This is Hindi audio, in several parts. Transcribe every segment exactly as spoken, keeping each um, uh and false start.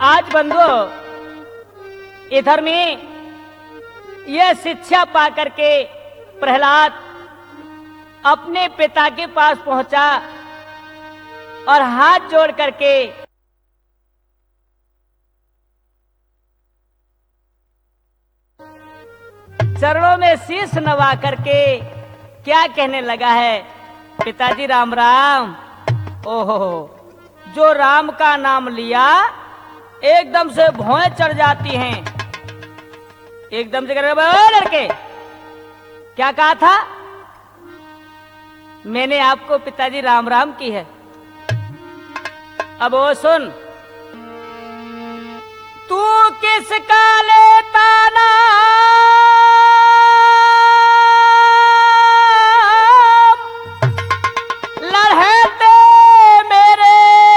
आज बंधु इधर में यह शिक्षा पा करके प्रहलाद अपने पिता के पास पहुंचा और हाथ जोड़ करके चरणों में शीश नवा करके क्या कहने लगा है, पिताजी राम राम। ओहो, जो राम का नाम लिया एकदम से भौएं चढ़ जाती हैं। एकदम से कर लड़के क्या कहा था? मैंने आपको पिताजी राम राम की है। अब वो सुन, तू किसका लेता नाम, लड़ते मेरे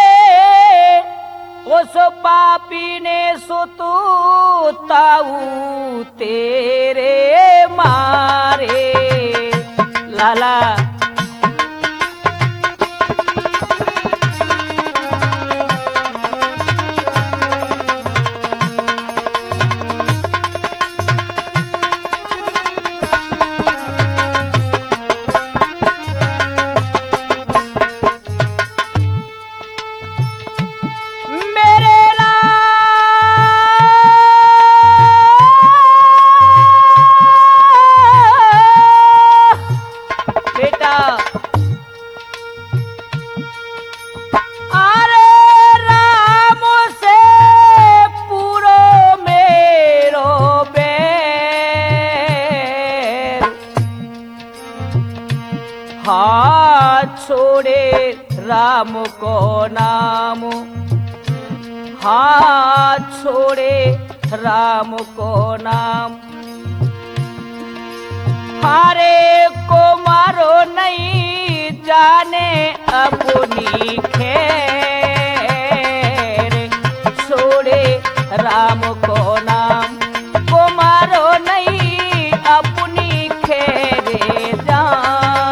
उस पापी ने सुतू ताऊ तेरे मारे। लाला राम को नाम, हाथ छोड़े राम को नाम। हारे को मारो नहीं जाने अपनी खैर, छोड़े राम को नाम को मारो नहीं अपनी खैर जान।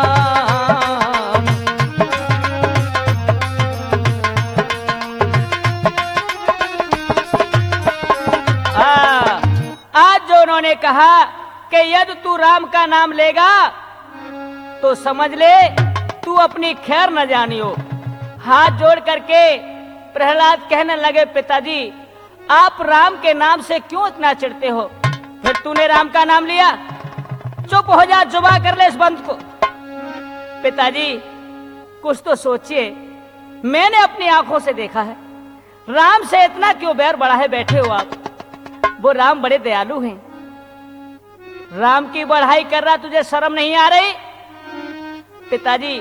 उन्होंने कहा कि यदि तू राम का नाम लेगा तो समझ ले तू अपनी खैर न जानियो। हाथ जोड़ करके प्रहलाद कहने लगे, पिताजी आप राम के नाम से क्यों इतना चिढ़ते हो? फिर तूने राम का नाम लिया, चुप हो जा, जुबा कर ले इस बंद को। पिताजी कुछ तो सोचिए, मैंने अपनी आंखों से देखा है, राम से इतना क्यों बैर बढ़ा है बैठे हो आप? वो राम बड़े दयालु हैं। राम की बढ़ाई कर रहा, तुझे शर्म नहीं आ रही? पिताजी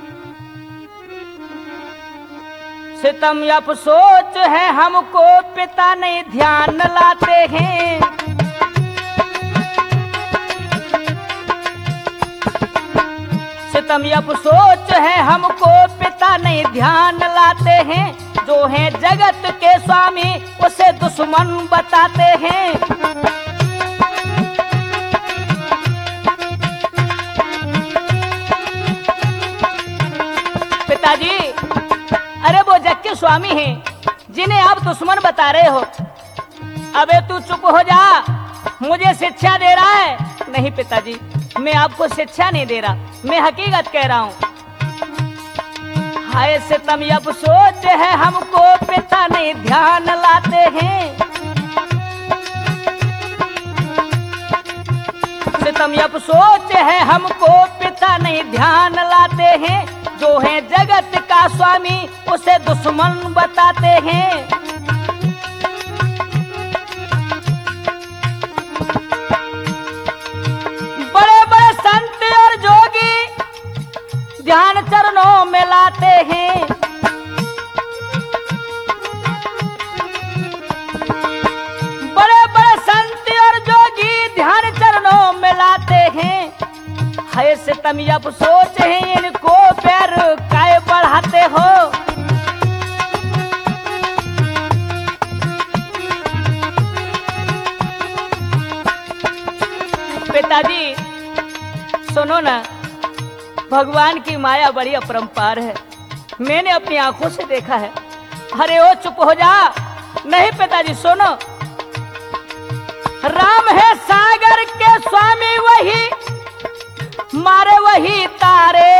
सितम अफसोस है हमको, पिता नहीं ध्यान लाते हैं। सितम अफसोस है हमको, पिता नहीं ध्यान लाते हैं। जो हैं जगत के स्वामी उसे दुश्मन बताते हैं। पिताजी अरे वो जग के स्वामी हैं जिन्हें आप दुश्मन बता रहे हो। अबे तू चुप हो जा, मुझे शिक्षा दे रहा है। नहीं पिताजी, मैं आपको शिक्षा नहीं दे रहा, मैं हकीकत कह रहा हूँ। हाय सितम अफसोस है हमको, पिता नहीं ध्यान लाते हैं। सितम अफसोस है हमको, पिता नहीं ध्यान लाते हैं। जो है जगत का स्वामी उसे दुश्मन बताते हैं। बड़े बड़े संत और जोगी ध्यान चरणों में लाते हैं। बड़े बड़े संत और जोगी ध्यान चरणों में लाते हैं। है सितम अफसोस है इनको, पैर काय बढ़ाते हो। पिताजी सुनो ना, भगवान की माया बड़ी अपरंपार है, मैंने अपनी आंखों से देखा है। अरे ओ चुप हो जा, नहीं पिताजी सुनो, राम है सागर के स्वामी, वही मारे वही तारे।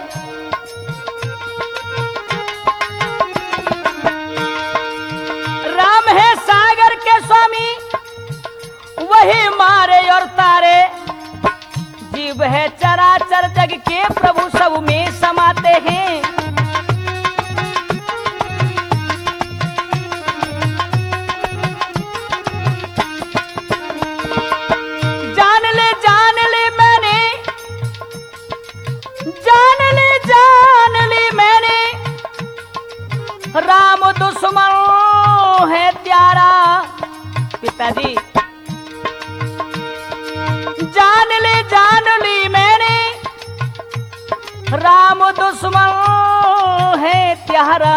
राम है सागर के स्वामी, वही मारे और तारे। जीव है चराचर जग के प्रभु, सब में समाते हैं। जान ले जान ले मैंने, जान ले जान ले मैंने, राम दुश्मन है प्यारा। पिताजी जान ले जान ली मैंने, राम दुश्मन है प्यारा।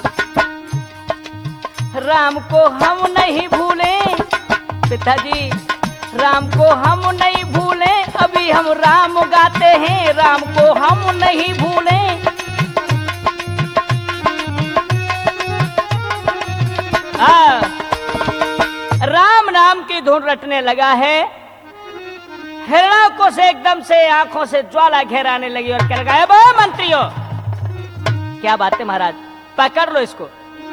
राम को हम नहीं भूले पिताजी, राम को हम नहीं भूले, अभी हम राम गाते हैं, राम को हम नहीं भूले। आ, राम नाम की धुन रटने लगा है। हिरणाकुश से एकदम से आंखों से ज्वाला घेराने लगी और कह लगा, बो मंत्रियों, क्या बात है महाराज, पकड़ लो इसको।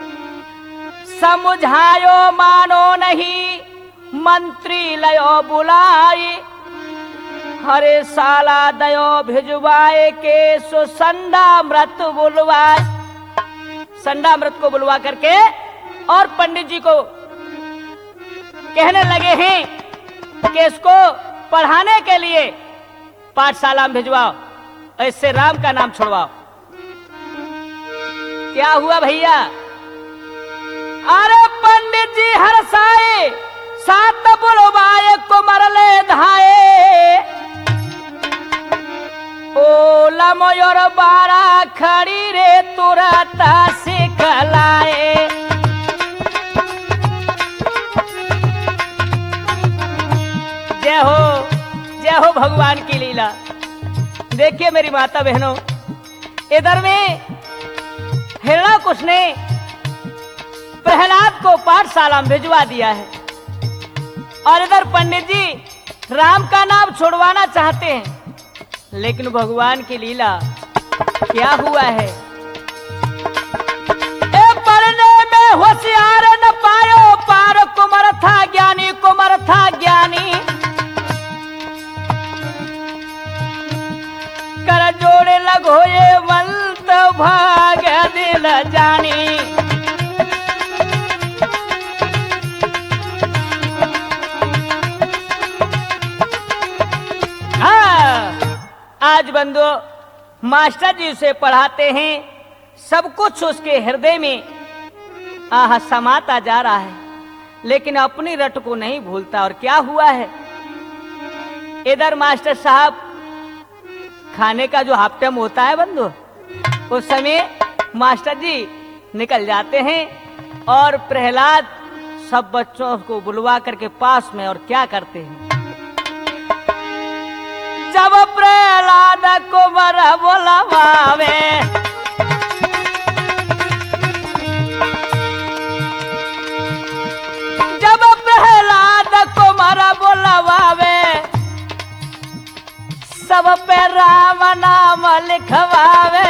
समझायो मानो नहीं, मंत्री लयो बुलाए, हरे साला दयो भिजवाए के सो संडामृत बुलवाए। संडामृत को बुलवा करके और पंडित जी को कहने लगे हैं कि इसको पढ़ाने के लिए पाठशाला में भिजवाओ, इससे राम का नाम छुड़वाओ। क्या हुआ भैया? अरे पंडित जी हरसाए, सात बुलवाए कुमर ले धाए। ओ लमयोर बारा खड़ी रे तुरंत सिखलाए। जय हो, जय हो भगवान की लीला। देखिए मेरी माता बहनों, इधर में हिरणाकुश ने प्रहलाद को पाठशाला में भिजवा दिया है और इधर पंडित जी राम का नाम छुड़वाना चाहते हैं, लेकिन भगवान की लीला क्या हुआ है? ए पढ़ने में होशियार न पायो पार, कुमर था ज्ञानी, कुमर था ज्ञानी। कर जोड़े लगो ये मंत भाग दिल जानी। आज बंधु मास्टर जी उसे पढ़ाते हैं, सब कुछ उसके हृदय में आह समाता जा रहा है, लेकिन अपनी रट को नहीं भूलता। और क्या हुआ है? इधर मास्टर साहब खाने का जो हाफ टाइम होता है बंधु, उस समय मास्टर जी निकल जाते हैं और प्रहलाद सब बच्चों को बुलवा करके पास में और क्या करते हैं? जब प्रहलाद कुंवर बुलवावे, जब प्रहलाद कुंवर बुलवावे, सब पे राम नाम लिखवावे।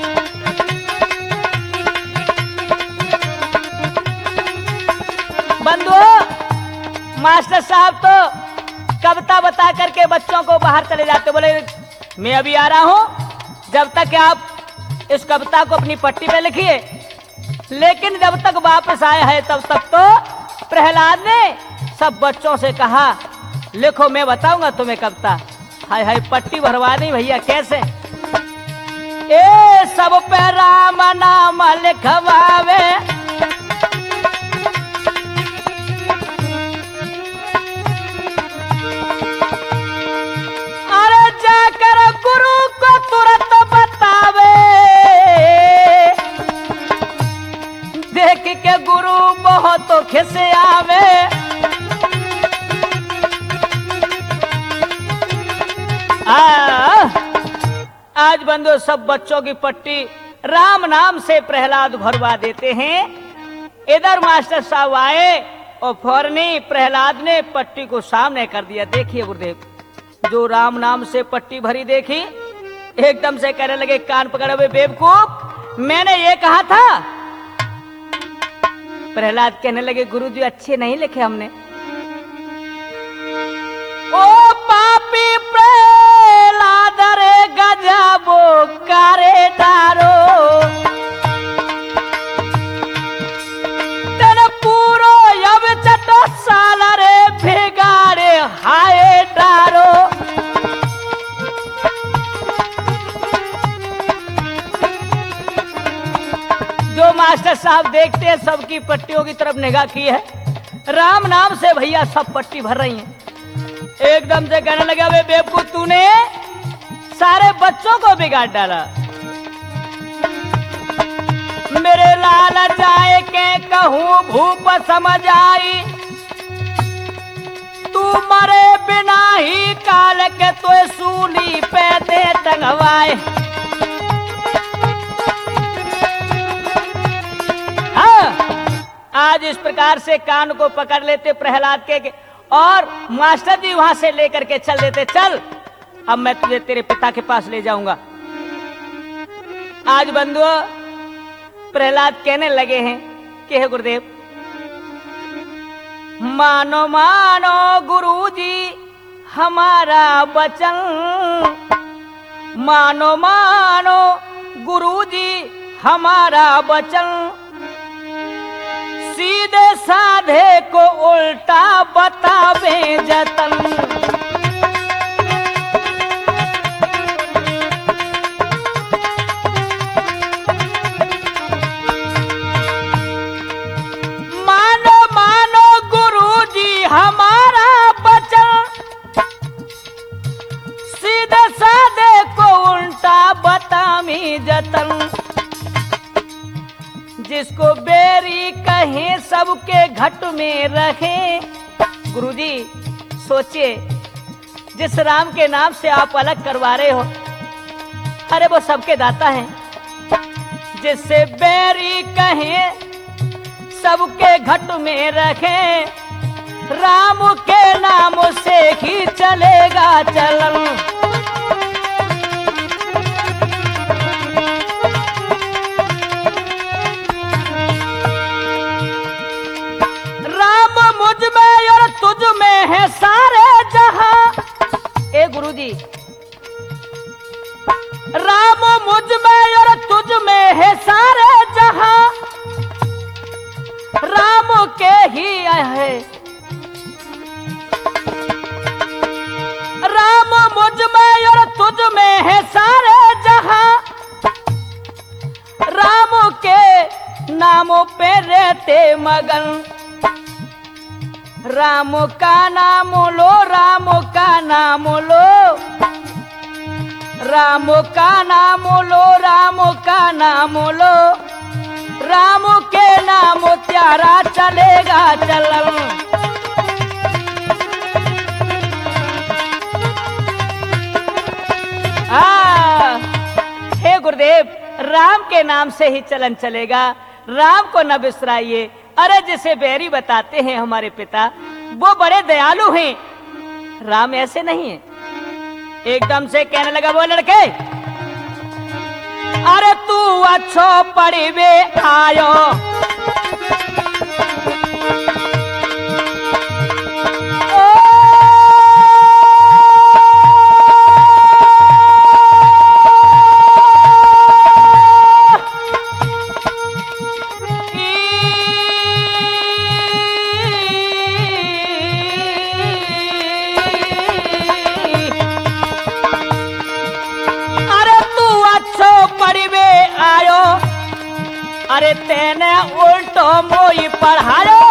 बंधु मास्टर साहब तो कविता बता करके बच्चों को बाहर चले जाते, बोले मैं अभी आ रहा हूं, जब तक आप इस कविता को अपनी पट्टी पे लिखिए। लेकिन जब तक वापस आए हैं तब तक तो प्रहलाद ने सब बच्चों से कहा, लिखो मैं बताऊंगा तुम्हें कविता। हाय हाय पट्टी भरवा दी भैया, कैसे? ए सब पे राम नाम लिखवावे, अरे जाकर गुरु को तुरंत बतावे। देख के गुरु बहुत खिसे आवे, आ, आज बंधु सब बच्चों की पट्टी राम नाम से प्रहलाद भरवा देते हैं इधर मास्टर साहब आए और फौरनी प्रहलाद ने पट्टी को सामने कर दिया। देखिए गुरुदेव, जो राम नाम से पट्टी भरी देखी, एकदम से कहने लगे, कान पकड़े हुए बेवकूफ, मैंने ये कहा था। प्रहलाद कहने लगे, गुरुजी अच्छे नहीं लिखे हमने। ओ पापी प्रहलाद रे गजबो करे डारो, तेरे पूरो यब चटो साल रे भिगाड़े हाय डारो। जो मास्टर साहब देखते हैं सबकी पट्टियों की तरफ निगाह की है, राम नाम से भैया सब पट्टी भर रही हैं। एकदम से कहने लगा, वे बेवकूफ, तूने सारे बच्चों को बिगाड़ डाला। मेरे लाल जाए के कहूँ भूप समझ आई, तू मरे बिना ही काल के तो सूली पे दे टंगवाए। आज इस प्रकार से कान को पकड़ लेते प्रहलाद के, के और मास्टर जी वहां से लेकर के चल देते, चल अब मैं तुझे तेरे पिता के पास ले जाऊंगा। आज बंधुओं प्रहलाद कहने लगे हैं कि हे गुरुदेव, मानो मानो गुरुजी हमारा वचन, मानो मानो गुरुजी हमारा वचन, सीधे साधे को उल्टा बतावे जतन। मानो मानो गुरुजी हमारा वचन, सीधे साधे को उल्टा बतावी जतन। जिसको बेरी कहे सबके घट में रखे। गुरुजी सोचिए, जिस राम के नाम से आप अलग करवा रहे हो, अरे वो सबके दाता हैं। जिससे बेरी कहे सबके घट में रखे, राम के नाम से ही चलेगा चलन। मुझ में और तुझ में है सारे जहां। ए गुरुजी, राम मुझ में और तुझ में है सारे जहां, राम के ही है। राम मुझ में और तुझ में है सारे जहां, राम के नामों पे रहते मगन। राम का नाम लो, राम का नाम लो, राम का नाम लो, राम का नाम लो, राम के नाम त्यारा चलेगा चलन। आ, हे गुरुदेव, राम के नाम से ही चलन चलेगा, राम को न बिसराइए। अरे जिसे बैरी बताते हैं हमारे पिता, वो बड़े दयालु हैं, राम ऐसे नहीं है। एकदम से कहने लगा वो लड़के, अरे तू अच्छो पढ़वे आयो, अरे तेने उल्टो मोई पढ़ायो।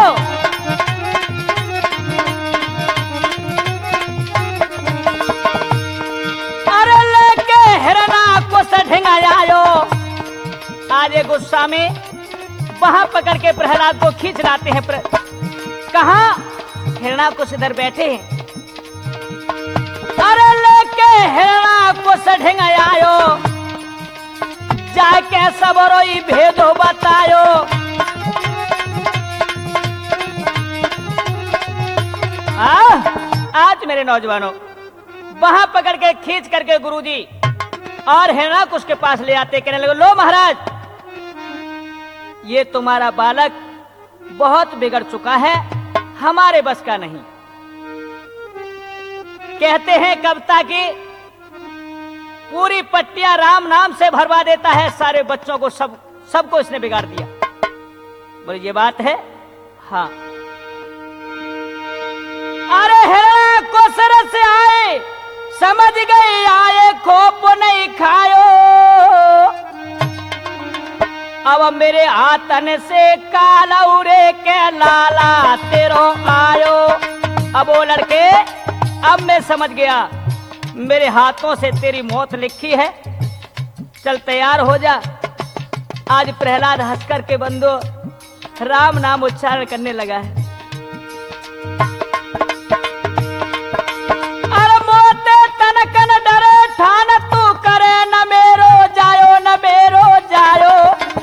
अरे लेके हिरना को सढिंगायो। आज ये गुस्सा में वहां पकड़ के प्रहलाद को खींच लाते हैं। प्र... कहा हिरणा को इधर बैठे हैं। अरे लेके हिरणा को सढिंगायो, जाके सबरोई भेदो बतायो। नौजवानों, वहां पकड़ के खींच करके गुरुजी और हिरणाकुश के पास ले आते, कहने लगे, लो महाराज, ये तुम्हारा बालक बहुत बिगड़ चुका है, हमारे बस का नहीं। कहते हैं कविता की पूरी पट्टियां राम नाम से भरवा देता है, सारे बच्चों को, सब सबको इसने बिगाड़ दिया। बोले ये बात है? हाँ। अरे हिरण को सर से आए, समझ गई आए, खोप नहीं खायो, अब मेरे आतन से काला उरे के लाला तेरो आयो। अब वो लड़के, अब मैं समझ गया, मेरे हाथों से तेरी मौत लिखी है, चल तैयार हो जा। आज प्रहलाद हंस करके बंदो राम नाम उच्चारण करने लगा है। अरे मोते तनकन डरे ठान तू करे, न मेरो जायो न मेरो जायो,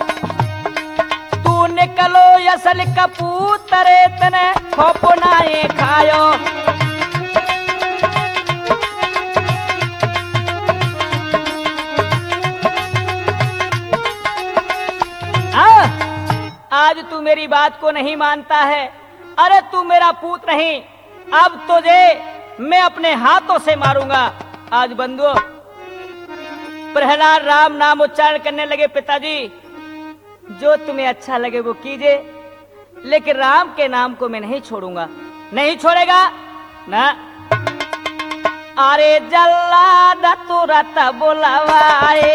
तू निकलो असल कपूतरे तने खोपनाए खायो। आज तू मेरी बात को नहीं मानता है, अरे तू मेरा पूत नहीं, अब तुझे मैं अपने हाथों से मारूंगा। आज बंधुओं, प्रहलाद राम नाम उच्चारण करने लगे, पिताजी जो तुम्हें अच्छा लगे वो कीजिए, लेकिन राम के नाम को मैं नहीं छोड़ूंगा। नहीं छोड़ेगा ना? अरे जल्लाद तुरत बुलवाए,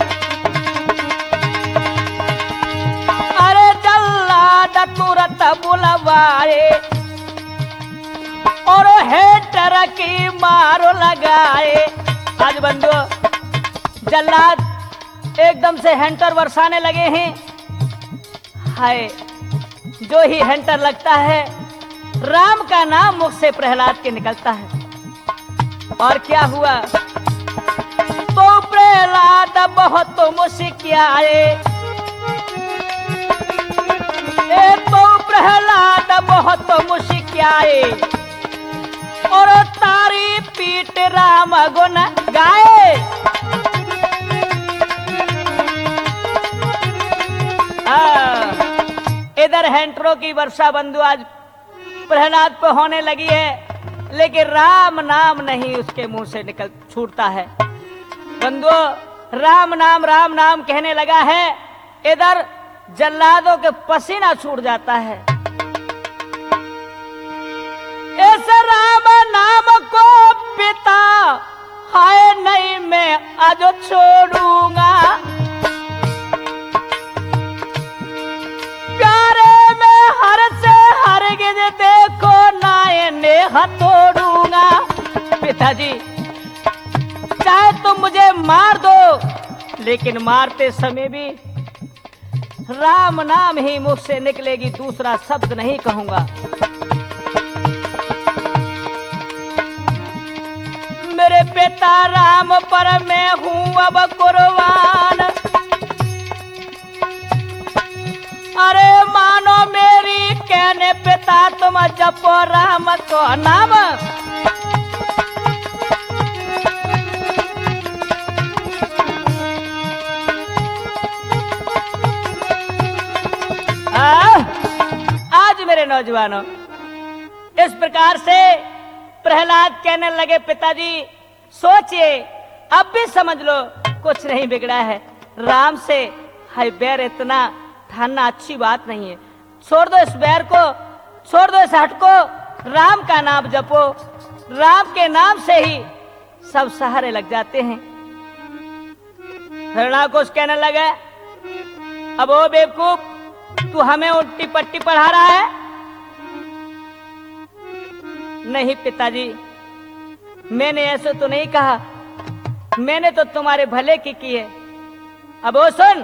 तुरत बुलवाए, और हेटर की मारो लगाए। आज बंधु जल्लाद एकदम से हैंटर बरसाने लगे हैं। हाय, जो ही हैंटर लगता है, राम का नाम मुख से प्रहलाद के निकलता है। और क्या हुआ? तो प्रहलाद बहुत मुस्कियाए, तो प्रहलाद बहुत मुस्कियाए, और तारी पीट राम गुण गाए। इधर हैंटरों की वर्षा बंधु आज प्रहलाद पे होने लगी है, लेकिन राम नाम नहीं उसके मुंह से निकल छूटता है। बंधु राम नाम राम नाम कहने लगा है, इधर जल्लादों के पसीना छूट जाता है। इस राम नाम को पिता हाय नहीं मैं आज छोड़ूंगा, प्यारे में हर से हरगिज देखो नाए नेह तोड़ूंगा। पिताजी चाहे तुम मुझे मार दो, लेकिन मारते समय भी राम नाम ही मुख से निकलेगी, दूसरा शब्द नहीं कहूंगा। मेरे पिता राम पर मैं हूं अब कुर्बान, अरे मानो मेरी कहने पिता तुम जपो राम को नाम। आज मेरे नौजवानों, इस प्रकार से प्रहलाद कहने लगे, पिताजी सोचिए, अब भी समझ लो कुछ नहीं बिगड़ा है, राम से हाय बैर इतना ठानना अच्छी बात नहीं है। छोड़ दो इस बैर को, छोड़ दो इस हट को, राम का नाम जपो, राम के नाम से ही सब सहारे लग जाते हैं। हिरणाकुश कहने लगे, अब ओ बेवकूफ, तू हमें उल्टी पट्टी पढ़ा रहा है? नहीं पिताजी, मैंने ऐसे तो नहीं कहा, मैंने तो तुम्हारे भले की की है। अब वो सुन,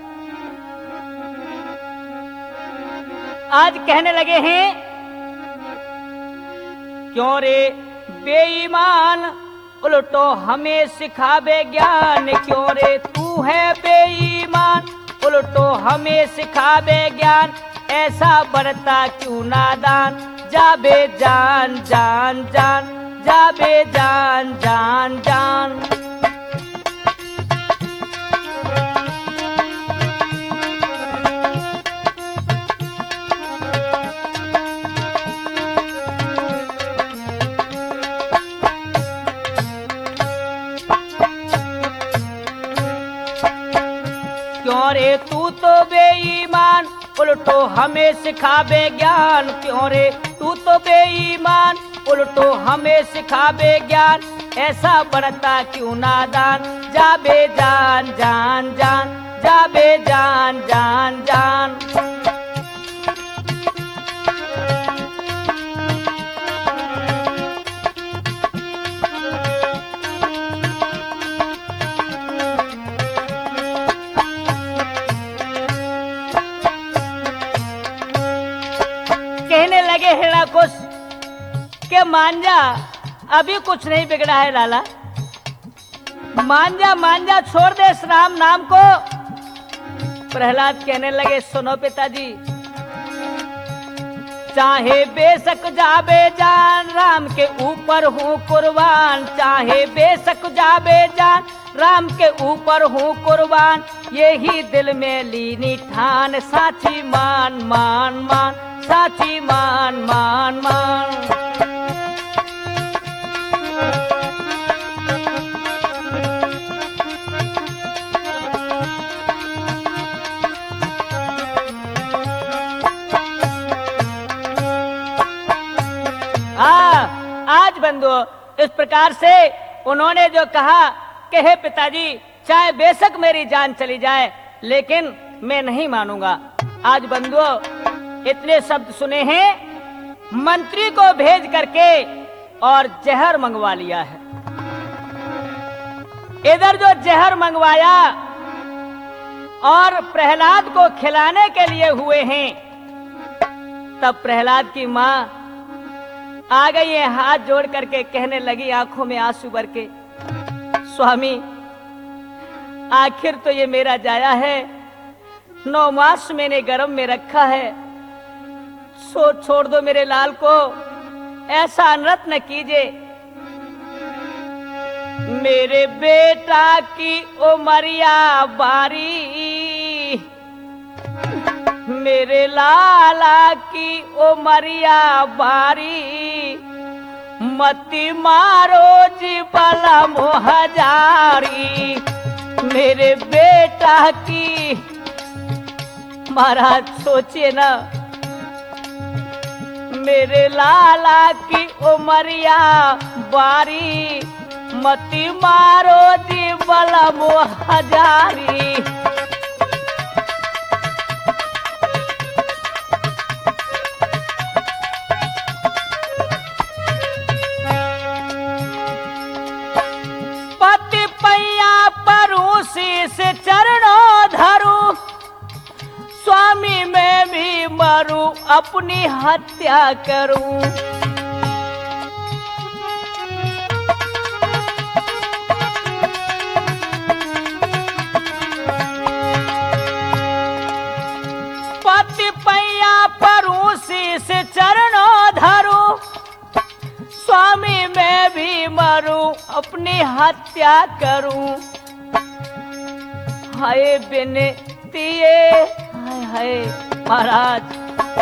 आज कहने लगे हैं, क्यों रे बेईमान उल्टो हमें सिखावे ज्ञान, क्यों रे तू है बेईमान उल्टो हमें सिखावे ज्ञान, ऐसा बरता क्यों नादान, जाबे जान जान जान जाबे जान जान जान। क्यों रे तू तो बेईमान, उल्टो हमें सिखावे ज्ञान। क्यों रे तू तो बेईमान, उल्टो हमें सिखावे ज्ञान। ऐसा बनता क्यों नादान, जाबे जान जान जान, जाबे जान जान जान। कहने लगे हिरण्याकुश के मान जा, अभी कुछ नहीं बिगड़ा है लाला, मान जा मान जा, छोड़ दे इस राम नाम को। प्रहलाद कहने लगे सुनो पिताजी, चाहे बेशक जाबे जान, राम के ऊपर हूँ कुर्बान। चाहे बेशक जाबे जान, राम के ऊपर हूँ कुर्बान। यही दिल में लीनी ठान, साची मान मान मान, साची मान मान मान। हाँ, आज बंधु इस प्रकार से उन्होंने जो कहा कि हे पिताजी, चाहे बेशक मेरी जान चली जाए, लेकिन मैं नहीं मानूंगा। आज बंधुओं इतने शब्द सुने हैं, मंत्री को भेज करके और जहर मंगवा लिया है। इधर जो जहर मंगवाया और प्रहलाद को खिलाने के लिए हुए हैं, तब प्रहलाद की मां आ गई है, हाथ जोड़ करके कहने लगी आंखों में आंसू भर के, स्वामी आखिर तो ये मेरा जाया है, नौ मास मैंने गर्भ में रखा है, सो छोड़ दो मेरे लाल को, ऐसा अनर्थ न कीजिए। मेरे बेटा की उमरिया बारी, मेरे लाला की उमरिया बारी, मती मारो जी बला मोहजारी। मेरे बेटा की, महाराज सोचिए ना, मेरे लाला की उमरिया बारी, मती मारो जी बला मोहजारी। पति पैया परू शीस चरणों धरू, स्वामी मैं भी मरूं अपनी हत्या करूं। पति पैया परू शीस चरणों धरू, स्वामी मैं भी मरूं अपनी हत्या करूं। हाय बिनती हाय हाय महाराज,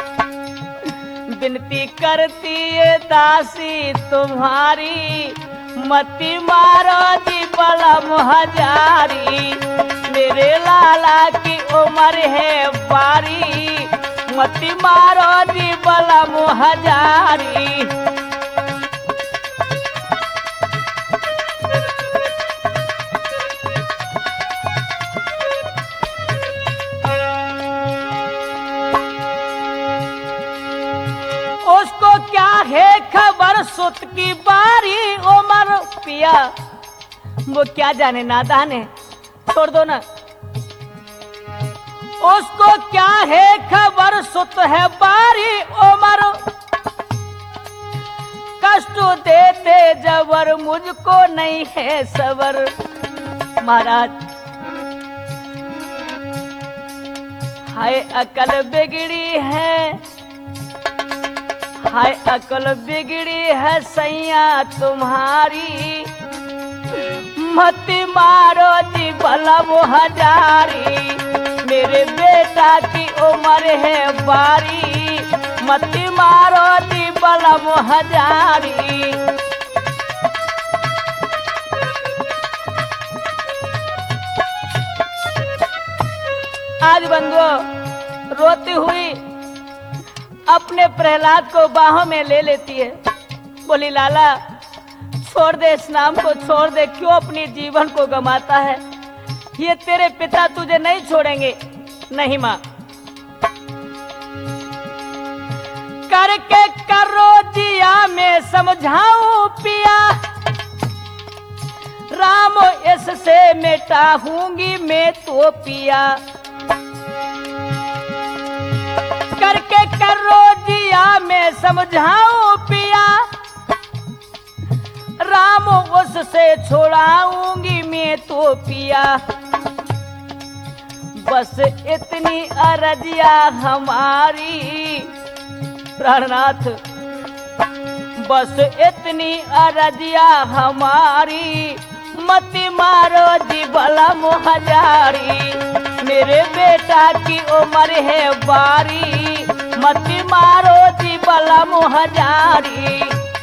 विनती करती है दासी तुम्हारी, मती मारो जी बला मोहजारी। मेरे लाला की उम्र है बारी, मती मारो जी बला मोहजारी। उसको क्या है खबर सुत की बारी उमर, पिया वो क्या जाने, नादान है, छोड़ दो ना। उसको क्या है खबर सुत है बारी उमर, कष्ट देते जबर मुझको नहीं है सबर। महाराज हाय अकल बिगड़ी है, हाय अकल बिगड़ी है सैया तुम्हारी, मत मारो जी बलम हजारी, मेरे बेटा की उम्र है बारी, मत मारो जी बलम हजारी। आज बंधुओं रोती हुई अपने प्रहलाद को बाहों में ले लेती है। बोली लाला छोड़ दे, इस नाम को छोड़ दे, क्यों अपनी जीवन को गंवाता है? ये तेरे पिता तुझे नहीं छोड़ेंगे। नहीं माँ, करके करो जिया मैं समझाऊं पिया, राम इससे मिटाऊंगी मैं तो पिया, करके करो जिया मैं समझाऊं पिया, राम उससे छोड़ाऊंगी मैं तो पिया, बस इतनी अरजिया हमारी प्राणनाथ, बस इतनी अरजिया हमारी, मत मारो जी बलम हजारी, मेरे बेटा की उम्र है बारी, मत मारो जी बलम हजारी।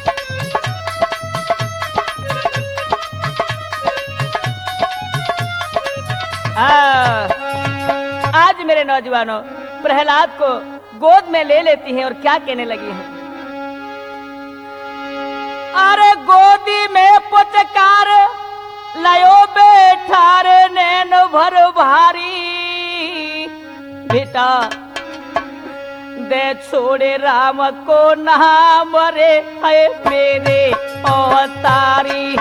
आज मेरे नौजवानों प्रहलाद को गोद में ले लेती हैं और क्या कहने लगी हैं? अरे गोदी में पुचकार लयो बेठार नैन भर भारी, बेटा दे छोड़े राम को नाम रे है मेरे अवतारी।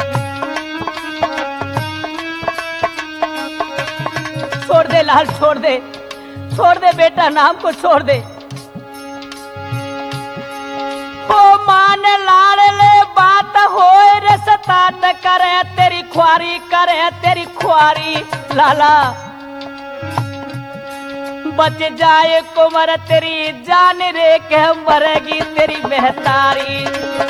छोड़ दे लाल, छोड़ दे, छोड़ दे बेटा, नाम को छोड़ दे। हो मान लाड़ ले बात होए रे सतात करे तेरी ख्वारी, करे तेरी ख्वारी लाला, बच जाए कुंवर तेरी जान रे के मरेगी तेरी महतारी।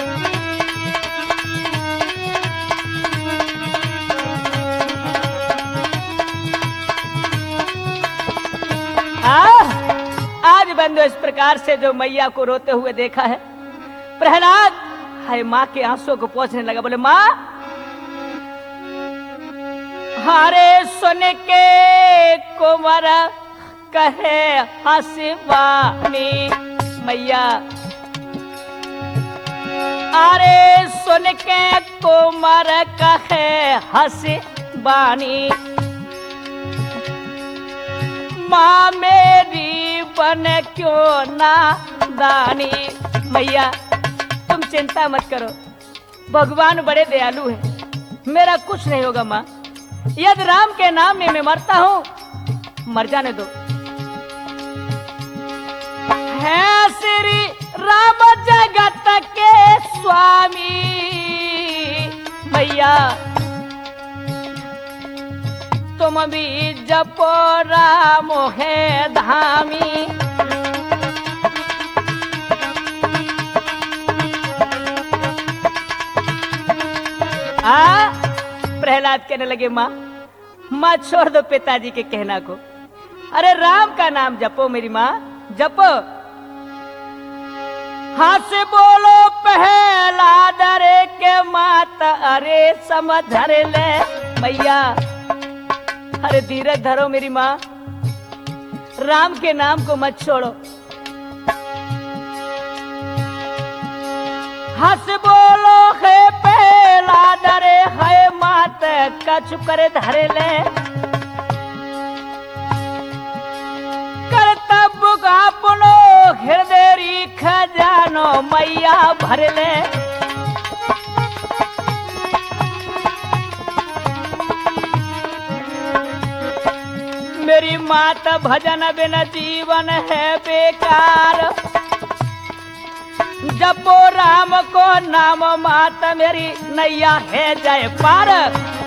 आज बंधु इस प्रकार से जो मैया को रोते हुए देखा है, प्रहलाद हाय माँ के आंसुओं को पोंछने लगा। बोले माँ, हारे सुन के कुंवर कहे हंसवानी, मैया अरे सुन के कुंवर कहे हंसवानी, माँ मेरी बन क्यों ना दानी। मैया तुम चिंता मत करो, भगवान बड़े दयालु हैं, मेरा कुछ नहीं होगा माँ। यदि राम के नाम में मैं मरता हूँ, मर जाने दो। है श्री राम जगत के स्वामी, मैया तुम भी जपो राम है धामी। आ प्रहलाद कहने लगे माँ, माँ छोड़ दो पिताजी के कहना को, अरे राम का नाम जपो मेरी माँ, जपो। हाथ से बोलो पहला डरे के माता, अरे समझर ले मैया, अरे धीरज धरो मेरी माँ, राम के नाम को मत छोड़ो। हंस बोलो है पहला डरे है मात, कछु करे धरे ले, कर्तव्य अपनो हृदय खजानो मैया भर ले। मेरी मात भजन बिन जीवन है बेकार, जपो राम को नाम मात मेरी नैया है जय पार।